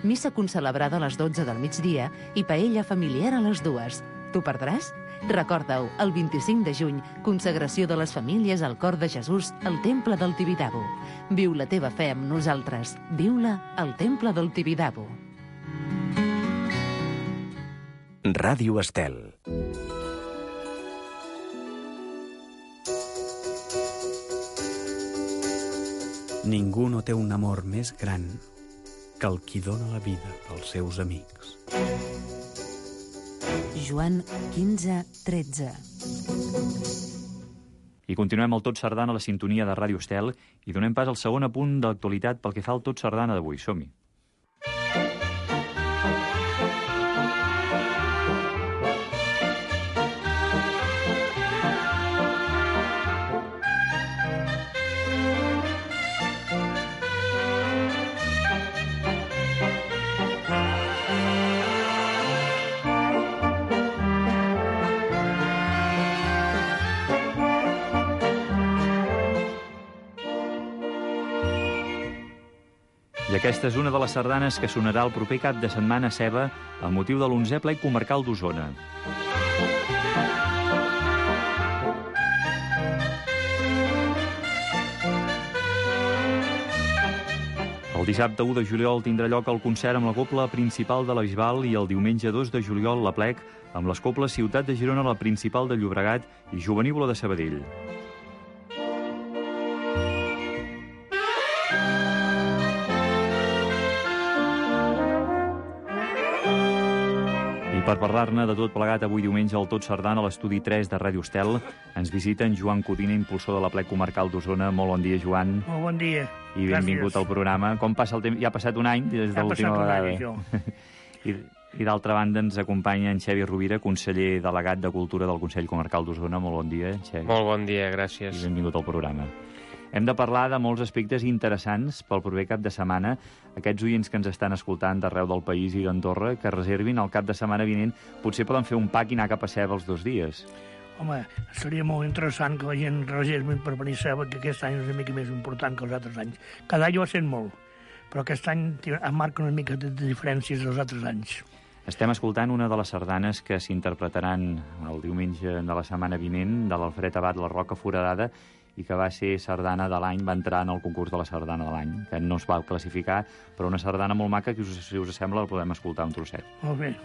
missa concelebrada a les 12 del migdia i paella familiar a les 2. T'ho perdràs? Recorda-ho, el 25 de juny, consagració de les famílies al cor de Jesús al Temple del Tibidabo. Viu la teva fe amb nosaltres. Viu-la al Temple del Tibidabo. Ràdio Estel. Ningú no té un amor més gran que el qui dona la vida pels seus amics. Joan 15:13. I continuem el Tot Sardana a la sintonia de Ràdio Estel i donem pas al segon apunt d'actualitat pel que fa al Tot Sardana d'avui. Som-hi. I aquesta és una de les sardanes que sonarà el proper cap de setmana a Seva amb motiu de l'11è ple comarcal d'Osona. El dissabte 1 de juliol tindrà lloc el concert amb la cobla principal de la Bisbal i el diumenge 2 de juliol l'aplec amb les cobles Ciutat de Girona, la principal de Llobregat i Jovenívola de Sabadell. Per parlar-ne de tot plegat avui diumenge al Tot Sardana a l'estudi 3 de Ràdio Estel ens visita en Joan Codina, impulsor de l'aplec comarcal d'Osona. Molt bon dia, Joan. Molt bon dia. I benvingut al programa. Com passa el temps? Ja ha passat un any des de l'última vegada. I d'altra banda ens acompanya en Xevi Rovira, conseller delegat de Cultura del Consell Comarcal d'Osona. Molt bon dia, Xevi. Molt bon dia, gràcies. I benvingut al programa. Hem de parlar de molts aspectes interessants pel proper cap de setmana. Aquests oients que ens estan escoltant d'arreu del país i d'Andorra, que reservin el cap de setmana vinent, potser poden fer un pack i anar cap a Seva els 2 dies. Home, seria molt interessant que la gent reservi per venir a Seva, que aquest any és una mica més important que els altres anys. Cada any ho ha sent molt, però aquest any marca una mica de diferències dels altres anys. Estem escoltant una de les sardanes que s'interpretaran el diumenge de la setmana vinent, de l'Alfred Abat, La Roca Foradada, i que va ser sardana de l'any, va entrar en el concurs de la sardana de l'any, que no es va classificar, però una sardana molt maca que, si us sembla, la podem escoltar un trosset. Molt bé.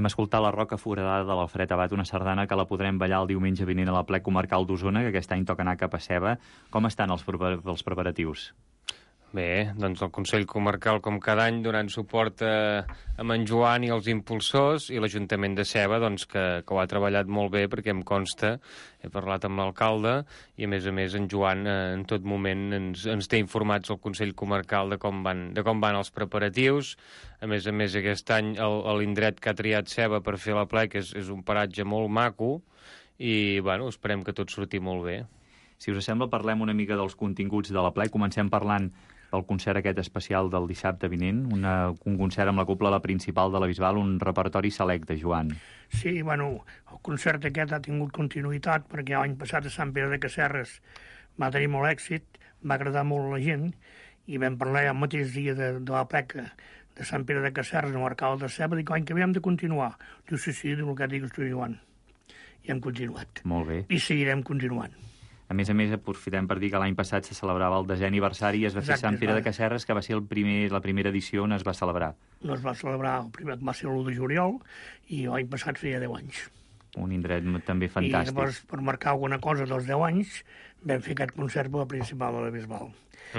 escoltat La Roca Foradada de l'Alfred Abat, una sardana que la podrem ballar el diumenge vinent a la Plec Comarcal d'Osona, que aquest any toca anar cap a Ceba. Com estan els preparatius? Bé, doncs el Consell Comarcal, com cada any, donant suport a en Joan i els impulsors, i l'Ajuntament de Ceba, doncs, que ho ha treballat molt bé, perquè em consta, he parlat amb l'alcalde, i a més, en Joan en tot moment ens té informats al Consell Comarcal de com van els preparatius. A més, aquest any l'indret que ha triat Ceba per fer la plec és un paratge molt maco, i bueno, esperem que tot surti molt bé. Si us sembla, parlem una mica dels continguts de la plec. Comencem parlant del concert aquest especial del dissabte vinent, un concert amb la cobla principal de la Bisbal, un repertori selecte, Joan. Sí, bueno, el concert aquest ha tingut continuïtat perquè l'any passat a Sant Pere de Casserres va tenir molt èxit, va agradar molt a la gent, i vam parlar el mateix dia de la pleca de Sant Pere de Casserres amb l'alcalde de Ceba, dic, l'any que ve hem de continuar. Diu, sí, diu el que digues tu, Joan. I hem continuat. Molt bé. I seguirem continuant. A més, aprofitem per dir que l'any passat se celebrava el 10è aniversari i es va fer Sant Pere de Casserres, que va ser la primera edició on es va celebrar. No es va celebrar, el primer va ser l'1 de juliol, i l'any passat feia 10 anys. Un indret també fantàstic. I llavors, per marcar alguna cosa dels 10 anys, vam fer aquest concert per la principal de la Bisbal.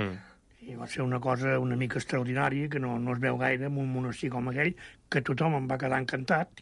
I va ser una cosa una mica extraordinària, que no es veu gaire en un monestir com aquell, que tothom em va quedar encantat.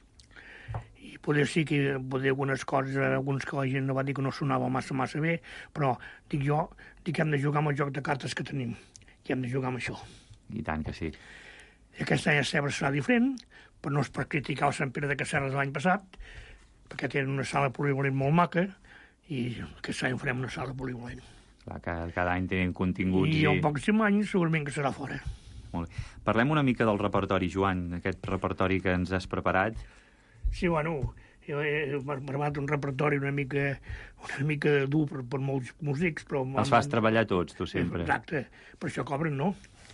I poder sí que algunes coses, alguns que la gent no va dir que no sonava massa bé, però dic que hem de jugar amb el joc de cartes que tenim, i hem de jugar amb això. I tant que sí. I aquest any a Ceba serà diferent, però no és per criticar el Sant Pere de Casserres l'any passat, perquè tenen una sala polivalent molt maca, i aquest any farem una sala polivalent. Clar, cada any tenen continguts. I en pocs anys segurament que serà fora. Molt bé. Parlem una mica del repertori, Joan, aquest repertori que ens has preparat. Sí, bueno, he preparat un repertori una mica dur per molts músics, però... Els fas treballar tots, tu sempre. Exacte, per això cobren, no?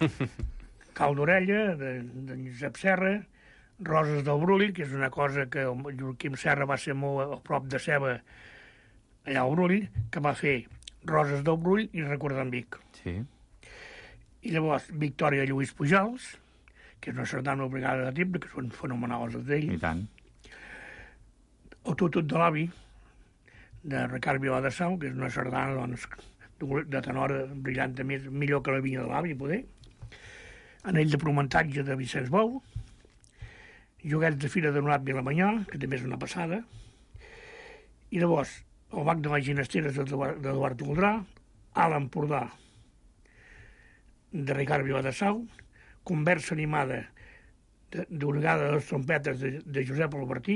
Cal d'orella, de Josep Serra, Roses del Brull, que és una cosa que el Joaquim Serra va ser molt a prop de Ceba, allà al Brull, que va fer Roses del Brull i Record d'en Vic. Sí. I llavors Victòria Lluís Pujals, que és una sardana obligada de timbre, que són fenomenals d'ell. I tant. El Tutut de l'avi, de Ricard Vilà de Sau, que és una sardana doncs, de tenora brillant millor que la vinya de l'avi, poder. Anell de promentatge de Vicenç Bou. Joguets de Fira de Donat Vilamanyà, que també és una passada. I llavors, el Bac de les Ginesteres d'Eduard Oldrà, A l'Empordà, de Ricard Vilà de Sau, Conversa animada d'Orgada de les trompetes de Josep Albertí,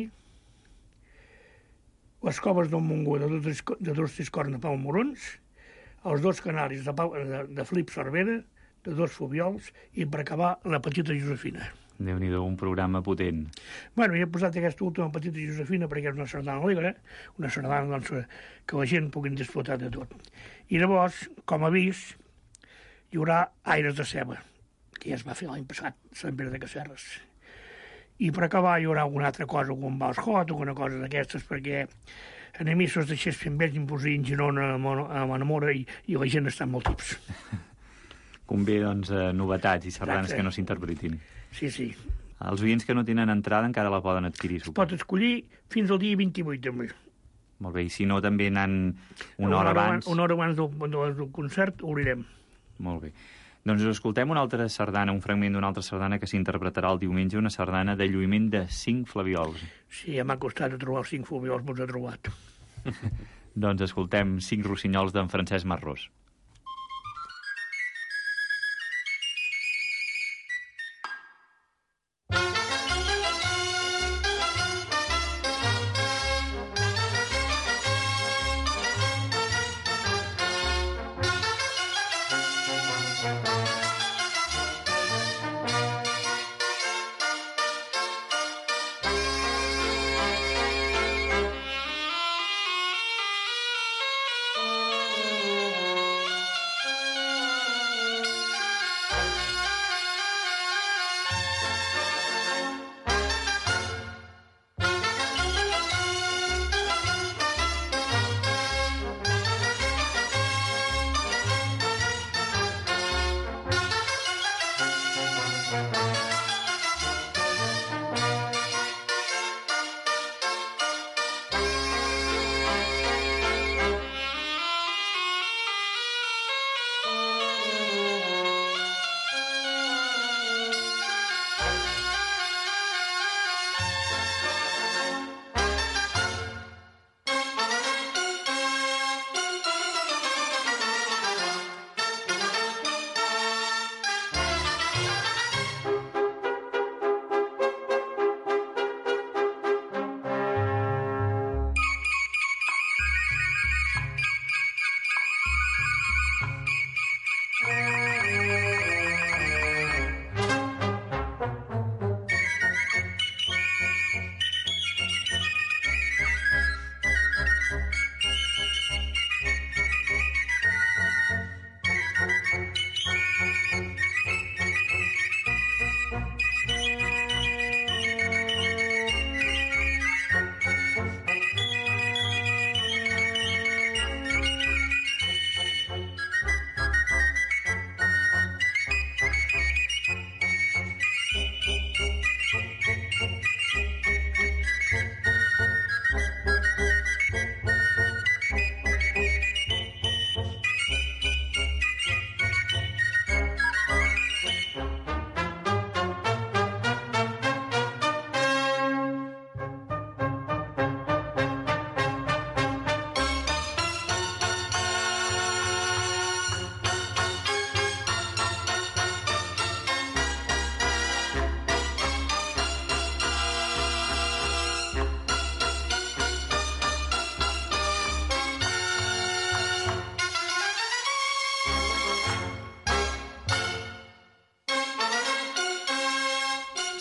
Les coves del Montgó de dos Triscorn de Pau Morons, Els dos canaris de Felip Cervera, de dos Fubiols, i per acabar La petita Josefina. Déu-n'hi-do, un programa potent. Bueno, he posat aquesta última petita Josefina perquè és una sardana alegre, una sardana doncs, que la gent pugui disfrutar de tot. I llavors, com a avís, hi haurà Aires de Ceba, que ja es va fer l'any passat, Sant Pere de Casserres. I per acabar hi haurà alguna altra cosa, algun vals hot, alguna cosa d'aquestes, perquè en emissos de Xespin Vell imposar en Girona a Manamora i la gent està molt tips. Convé, doncs, novetats i sardanes que no s'interpretin. Sí, sí. Els oients que no tenen entrada encara la poden adquirir. Es pot escollir fins al dia 28 també. Molt bé, i si no també anant una hora abans... Una hora abans del concert obrirem. Molt bé. Doncs escoltem una altra sardana, un fragment d'una altra sardana que s'interpretarà el diumenge, una sardana de lluïment de 5 flabiols. Sí, ja m'ha costat de trobar els 5 flabiols, m'ho he trobat. Doncs escoltem 5 rossinyols d'en Francesc Marrós.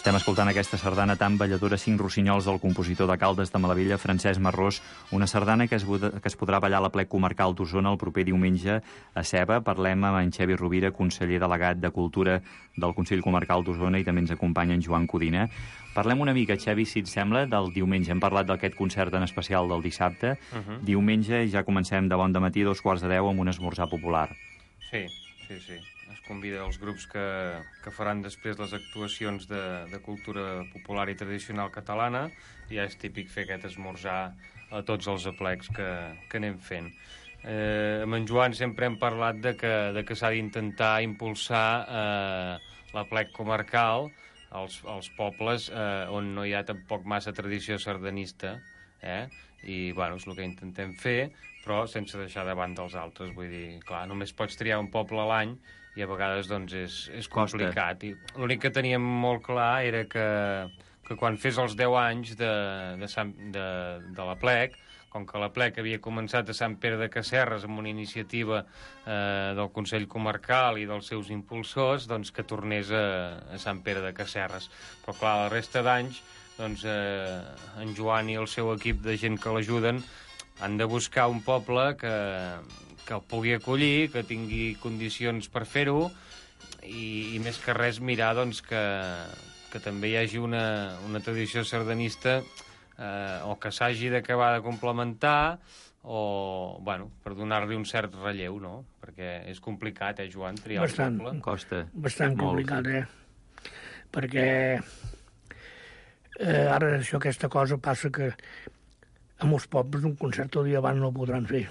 Estem escoltant aquesta sardana tan balladora, 5 rossinyols del compositor de Caldes de Malavella, Francesc Marrós, una sardana que es podrà ballar a la plec comarcal d'Osona el proper diumenge a Seva. Parlem amb en Xevi Rovira, conseller delegat de Cultura del Consell Comarcal d'Osona, i també ens acompanya en Joan Codina. Parlem una mica, Xevi, si et sembla, del diumenge. Hem parlat d'aquest concert en especial del dissabte. Diumenge ja comencem de bon dematí, 2:45, amb un esmorzar popular. Sí. Es convida els grups que faran després les actuacions de cultura popular i tradicional catalana. Ja és típic fer aquest esmorzar a tots els aplecs que anem fent. Amb en Joan sempre hem parlat de que s'ha d'intentar impulsar l'aplec comarcal als pobles on no hi ha tampoc massa tradició sardanista, i bueno, és el que intentem fer, però sense deixar de banda els altres. Vull dir, clar, només pots triar un poble a l'any i a vegades doncs és complicat. I l'únic que teníem molt clar era que quan fes els 10 anys de l'aplec, com que l'aplec havia començat a Sant Pere de Casserres amb una iniciativa del Consell Comarcal i dels seus impulsors, doncs que tornés a Sant Pere de Casserres. Però clar, la resta d'anys doncs en Joan i el seu equip de gent que l'ajuden han de buscar un poble que el pugui acollir, que tingui condicions per fer-ho, i més que res mirar doncs, que també hi hagi una tradició sardanista o que s'hagi d'acabar de complementar, o, bueno, per donar-li un cert relleu, no? Perquè és complicat, Joan, triar el poble? Costa. Bastant complicat, Perquè ara aquesta cosa passa que a molts pobles un concert el dia abans no el podran fer.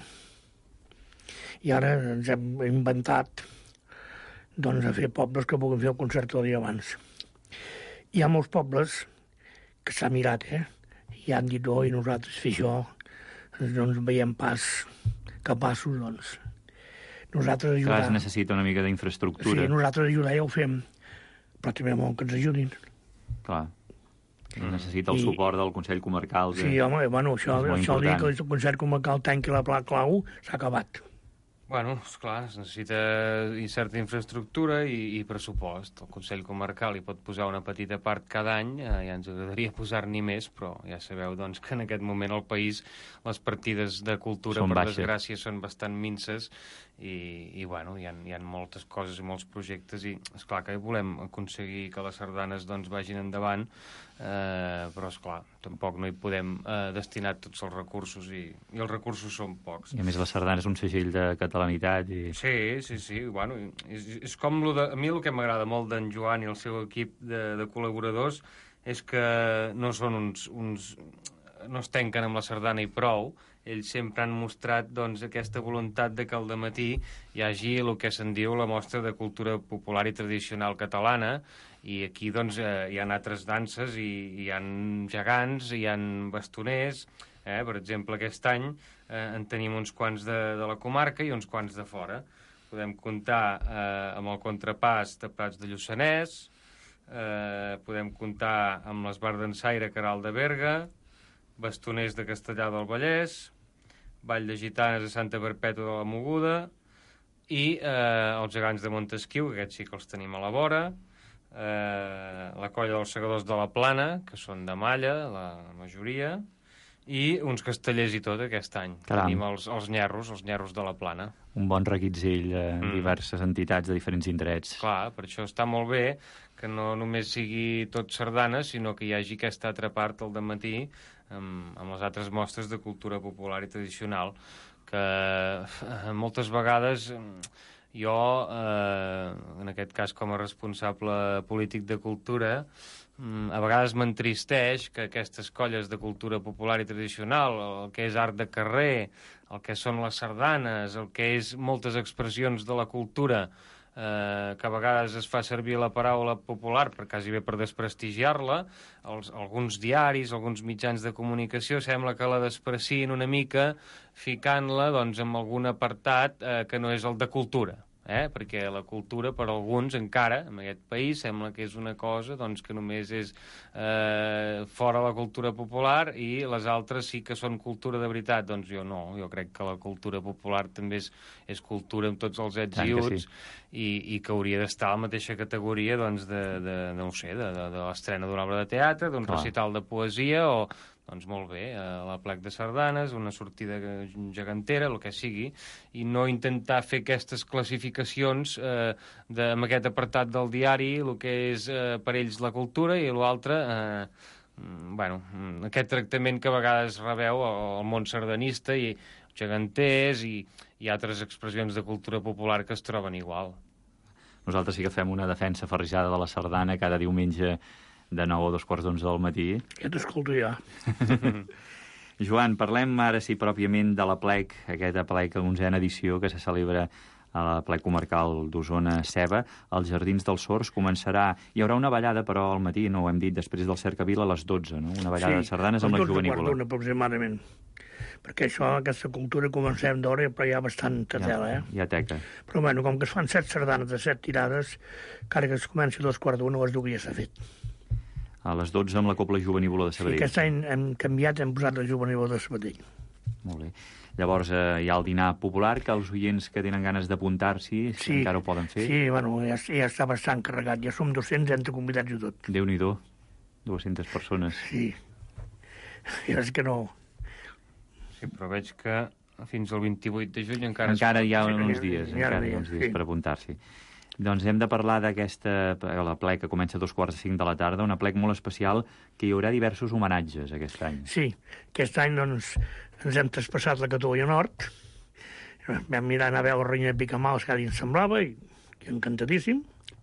I ara ens hem inventat doncs, a fer pobles que puguin fer el concert el dia abans. Hi ha molts pobles que s'ha mirat, i han dit, i nosaltres fer això, no ens veiem pas capaços, doncs. Nosaltres ajudar... Clar, es necessita una mica d'infraestructura. Sí, nosaltres ajudar ja ho fem, però també molt que ens ajudin. Clar. Necessita el suport del Consell Comarcal. Sí, home, bueno, això el dia que el Consell Comarcal tanqui la pla clau, s'ha acabat. Bueno, esclar, es necessita certa infraestructura i pressupost. El Consell Comarcal hi pot posar una petita part cada any, ja ens agradaria posar-n'hi més, però ja sabeu doncs, que en aquest moment al país les partides de cultura, per desgràcia, són bastant minces i bueno, hi ha moltes coses i molts projectes i esclar que volem aconseguir que les sardanes doncs, vagin endavant, però esclar, tampoc no hi podem destinar tots els recursos i els recursos són pocs. I a més la sardana és un segell de catalanitat i... Sí, bueno, és com a mi el que m'agrada molt d'en Joan i el seu equip de col·laboradors és que no són no es tanquen amb la sardana i prou. Ells sempre han mostrat doncs, aquesta voluntat de que al dematí hi hagi el que se'n diu la mostra de cultura popular i tradicional catalana, i aquí doncs, hi ha altres danses, i hi ha gegants, hi ha bastoners. Per exemple, aquest any en tenim uns quants de la comarca i uns quants de fora. Podem comptar amb el contrapàs de Prats de Lluçanès, podem comptar amb l'Esbart d'Ensaire Caral de Berga, bastoners de Castellar del Vallès, Ball de Gitanes a Santa Perpètua de la Moguda i els gegants de Montesquiu, que aquests sí que els tenim a la vora, la colla dels segadors de la Plana, que són de Malla, la majoria, i uns castellers i tot aquest any. Caram. Tenim els nyerros de la Plana. Un bon reguitzell de diverses entitats de diferents indrets. Clar, per això està molt bé que no només sigui tot sardana, sinó que hi hagi aquesta altra part al dematí amb les altres mostres de cultura popular i tradicional, que moltes vegades jo, en aquest cas com a responsable polític de cultura, a vegades m'entristeix que aquestes colles de cultura popular i tradicional, el que és art de carrer, el que són les sardanes, el que és moltes expressions de la cultura, que a vegades es fa servir la paraula popular per quasi bé per desprestigiar-la, alguns diaris, alguns mitjans de comunicació sembla que la desprecien una mica ficant-la doncs, en algun apartat que no és el de cultura. perquè la cultura per alguns encara, en aquest país, sembla que és una cosa doncs, que només és fora la cultura popular i les altres sí que són cultura de veritat. Doncs jo no, jo crec que la cultura popular també és cultura amb tots els ets i uts, i que hauria d'estar a la mateixa categoria doncs, no ho sé, de l'estrena d'una obra de teatre, d'un recital de poesia o... Doncs molt bé, la plec de sardanes, una sortida gegantera, el que sigui, i no intentar fer aquestes classificacions amb aquest apartat del diari, el que és per ells la cultura i l'altre, aquest tractament que a vegades rebeu al món sardanista i geganters i altres expressions de cultura popular que es troben igual. Nosaltres sí que fem una defensa aferrissada de la sardana cada diumenge de 9 a 2:15 del matí. Ja t'escolto ja. Joan, parlem ara sí pròpiament de la plec, aquesta plec, 11a edició que se celebra a la plec comarcal d'Osona-Ceba. Als Jardins dels Sords començarà... Hi haurà una ballada, però al matí, no ho hem dit, després del Cercavila a les 12, no? Una ballada de sardanes amb la jovenívola. Sí, aproximadament. Perquè aquesta cultura comencem d'hora, però hi ha bastanta tela, Hi ha teca. Però bueno, com que es fan 7 sardanes de 7 tirades, encara que es comenci a 2:15, a les 2 ja s'ha fet. A les 12 amb la Cobla Juvenívola de Sabadell. Sí, aquest any hem canviat, hem posat la Juvenívola de Sabadell. Molt bé. Llavors hi ha el dinar popular, que els oients que tenen ganes d'apuntar-s'hi encara ho poden fer. Sí, bueno, ja està bastant carregat. Ja som 200 entre convidats i tot. Déu-n'hi-do, 200 persones. Sí. Ja és que no... Sí, però veig que fins al 28 de juny encara hi ha uns dies, per apuntar-s'hi. Doncs hem de parlar la plec que comença a 4:45 de la tarda, una plec molt especial que hi haurà diversos homenatges aquest any. Sí, aquest any doncs, ens hem traspassat la Catalunya Nord, vam mirar anar a veure la Reina de Picamals, que ens semblava, i encantadíssim,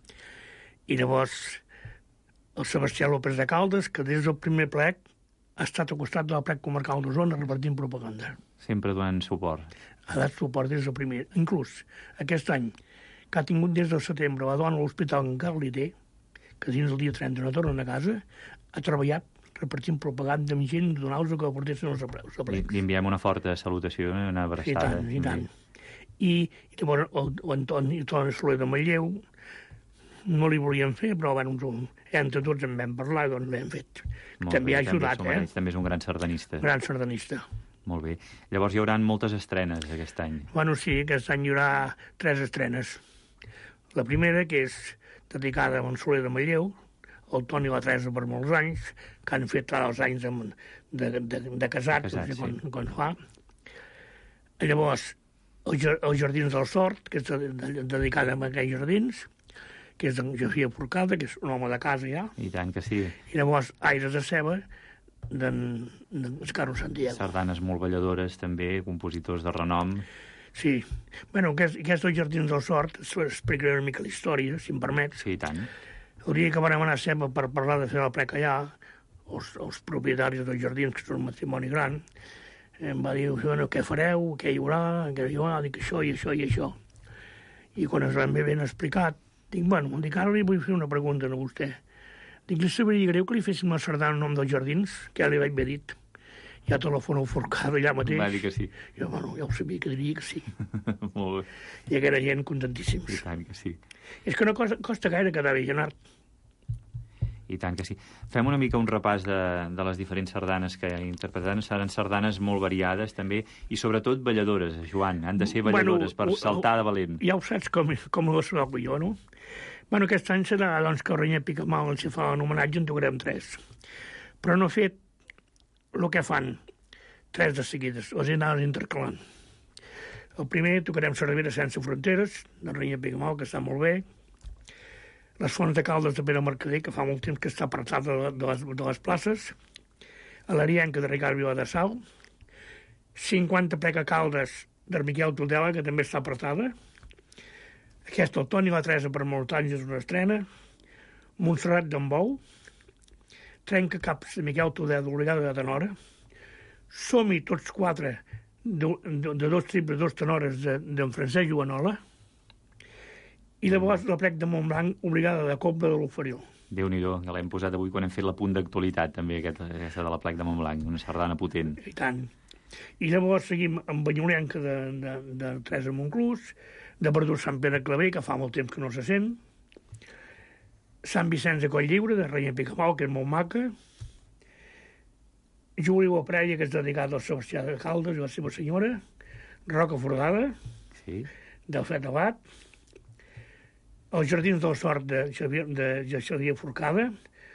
i llavors el Sebastià López de Caldes, que des del primer plec ha estat al costat de la plec comarcal d'Osona repartint propaganda. Sempre donant suport. Ha dat suport des del primer. Inclús aquest any, que ha tingut des del setembre la dona a l'Hospital en Carliter, que dins el dia 30 no tornen a casa, ha treballat repartint propaganda amb gent, donar-los que portessin els aplecs. Li enviem una forta salutació, una abraçada. I tant. I llavors l'Antoni Soler de Manlleu no li volien fer, però entre tots en vam parlar i doncs l'hem fet. També ha ajudat, També és un gran sardanista. Gran sardanista. Molt bé. Llavors hi haurà moltes estrenes aquest any. Bueno, sí, aquest any hi haurà 3 estrenes. La primera, que és dedicada a Soler de Manlleu, el Toni i la Teresa per molts anys, que han fet els anys de casats, quan fa. Llavors, els Jardins del Sort, que és dedicada a aquells jardins, que és d'en José Forcada, que és un home de casa ja. I tant que sí. I llavors, Aires de Ceba, d'en Carlos Santiago. Sardanes molt balladores, també, compositors de renom. Sí. Bueno, aquests Jardins del Sort, explicaré una mica la història, si em permets. Sí, i tant. El dia que vam anar a Ceba per parlar de fer la plec allà, els propietaris dels jardins, que són un matrimoni gran, em va dir, bueno, què fareu, què hi haurà, dic això i això i això. I quan es van ben explicat, dic, ara li vull fer una pregunta a vostè. Dic, li sabria greu que li féssim la sardana en nom dels jardins, que ja li vaig haver dit. Ja telefona al Forcada allà mateix. Va dir que sí. Jo, ja ho sabia que diria que sí. Molt bé. I aquella gent contentíssims. I tant que sí. És que no costa gaire quedar bé, Genart. I tant que sí. Fem una mica un repàs de les diferents sardanes que interpretaran. Seran sardanes molt variades, també, i sobretot balladores, Joan. Han de ser balladores per saltar de valent. Ja ho saps com ho soc jo, no? Aquest any serà, doncs, que el Reina Picamal ens fa un homenatge, en tocarem 3. Però no he fet el que fan 3 de seguides, els he anat intercalant. El primer tocarem Cervera sense fronteres, de Reina Picamal, que està molt bé. Les Fonts de Caldes de Pere Mercader, que fa molt temps que està apartada de les places. A l'Arienca de Ricard Viladasau. 50 Pleca Caldes de Miquel Tudela, que també està apartada. Aquesta, el Toni i la Teresa per molts anys, és una estrena. Montserrat d'en Bou. Trencacaps de Miquel Tudela, d'Obligada de Tenora. Som-hi tots 4 de 2 triples, 2 tenores d'en Francesc Joanola. I llavors la plec de Montblanc, Obligada de Cobla de l'Oferió. Déu-n'hi-do, que l'hem posat avui quan hem fet la punt d'actualitat, també, aquesta de la plec de Montblanc, una sardana potent. I tant. I llavors seguim amb Banyulenca de Teresa Monclús, de Verdú Sant Pere Claver, que fa molt temps que no se sent, Sant Vicenç de Coll-lliure, de Reina Picamau, que és molt maca, Juliu Preia, que és dedicat al Sebastià de Caldes i la seva senyora, Roca Foradada, Sí. del Fred Abat, els Jardins del Sort de Xavier Forcada,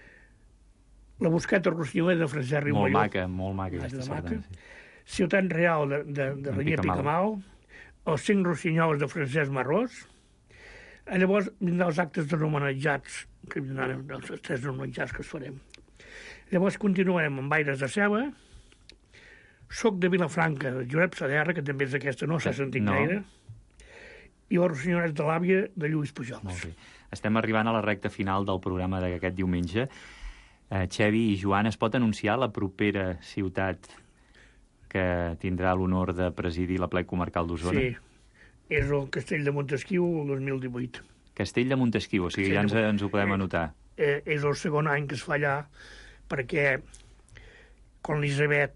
la Busqueta Rossinyoler de Francesc Riumalló. Molt maca aquesta sardana. Sí. Ciutat Real de Reiner Picamau, els 5 Rossinyols de Francesc Marrós. Llavors vindran els actes de homenatjats, que vindran els 3 homenatjats que es farem. Llavors continuarem amb Aires de Ceba, Soc de Vilafranca, de Josep Saderra, que també és aquesta, no s'ha sentit gaire, i els Rossinyols de l'Àvia, de Lluís Pujols. Molt bé. Estem arribant a la recta final del programa d'aquest diumenge. Xevi i Joan, es pot anunciar la propera ciutat que tindrà l'honor de presidir la plec comarcal d'Osona? Sí, és el Castell de Montesquiu el 2018. Castell de Montesquiu, o sigui, ja ens ho podem anotar. És el segon any que es fa allà, perquè quan l'Elisabet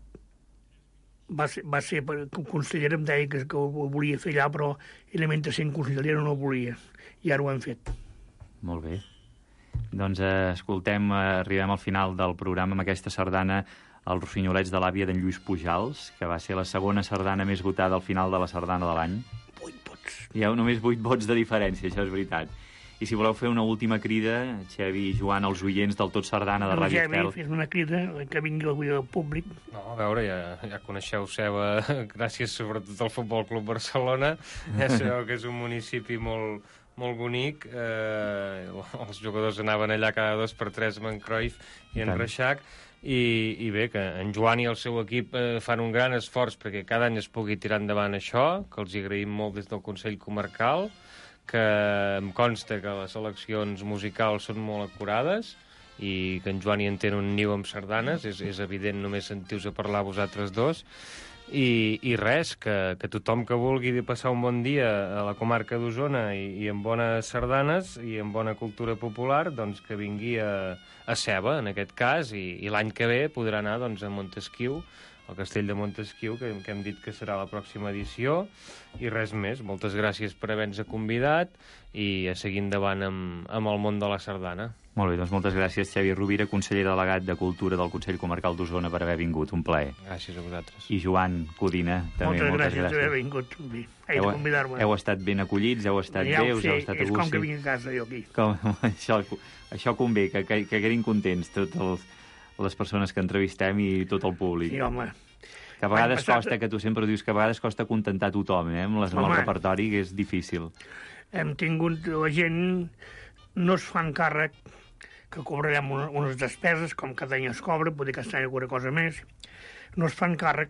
va ser consellera, em deia que ho volia fer allà, però ella, mentre sent consellera, no ho volia. I ara ho hem fet. Molt bé. Doncs arribem al final del programa amb aquesta sardana, els Rossinyolets de l'Àvia d'en Lluís Pujals, que va ser la segona sardana més votada al final de la sardana de l'any. 8 vots. Hi ha només 8 vots de diferència, això és veritat. I si voleu fer una última crida, Xevi i Joan, als oients del Tot Sardana de Ràdio Estel... Xevi, fes una crida, que vingui avui al públic. No, a veure, ja coneixeu Ceba, gràcies sobretot al Futbol Club Barcelona. Ja sabeu que és un municipi molt bonic. Els jugadors anaven allà cada 2 per 3 amb en Cruyff i en Reixac. I bé, que en Joan i el seu equip fan un gran esforç perquè cada any es pugui tirar endavant això, que els hi agraïm molt des del Consell Comarcal, que em consta que les eleccions musicals són molt acurades i que en Joan hi entén un niu amb sardanes, és evident només sentir-vos a parlar vosaltres dos. I res, que tothom que vulgui passar un bon dia a la comarca d'Osona i amb bones sardanes i amb bona cultura popular, doncs que vingui a Ceba, en aquest cas, i l'any que ve podrà anar doncs, a Montesquiu, al Castell de Montesquiu, que hem dit que serà la pròxima edició, i res més. Moltes gràcies per haver-nos convidat i a seguir endavant amb el món de la sardana. Molt bé, doncs moltes gràcies, Xavi Rovira, conseller delegat de Cultura del Consell Comarcal d'Osona, per haver vingut. Un plaer. Gràcies a vosaltres. I Joan Codina, també moltes gràcies. Per haver vingut. De convidar-me. Heu estat ben acollits, heu estat bé, us heu estat a gust. És com que vinc a casa jo aquí. Això convé, que quedin contents totes les persones que entrevistem i tot el públic. Sí, home. Que a vegades costa, que tu sempre dius que a vegades costa contentar tothom, amb el repertori, que és difícil. Hem tingut, la gent no es fan càrrec, que cobrarem unes despeses, com cada any es cobra, potser aquest any alguna cosa més, no es fan càrrec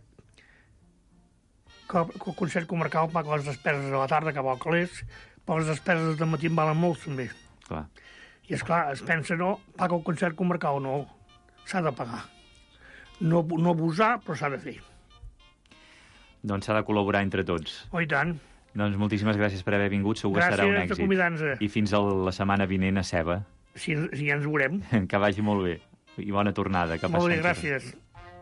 que el Consell Comarcal paga les despeses a la tarda, que val calés, però les despeses del matí en valen molt, també. Clar. I, esclar, es pensa, no, paga el Consell Comarcal, no, s'ha de pagar. No abusar, però s'ha de fer. Doncs s'ha de col·laborar entre tots. Oh, i tant. Doncs moltíssimes gràcies per haver vingut, segur que serà un èxit. Gràcies de convidar-nos. I fins a la setmana vinent a Ceba. Sí, ja ens veurem. Que vagi molt bé. I bona tornada. Molt bé, gràcies.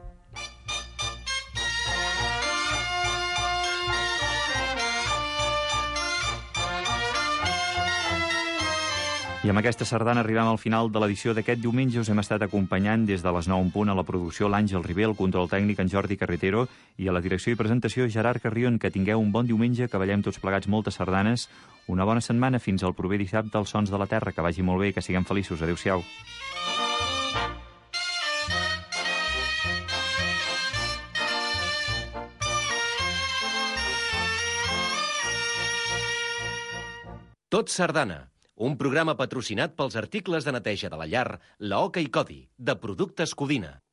I amb aquesta sardana arribem al final de l'edició d'aquest diumenge. Us hem estat acompanyant des de les 9:00 a la producció l'Àngel Ribé, el control tècnic en Jordi Carretero i a la direcció i presentació Gerard Carrion. Que tingueu un bon diumenge, que ballem tots plegats moltes sardanes. Una bona setmana, fins al proper dissabte als Sons de la Terra. Que vagi molt bé i que siguem feliços. Adéu-siau. Tot Sardana, un programa patrocinat pels articles de neteja de la llar, la Oca i Codi, de Productes Codina.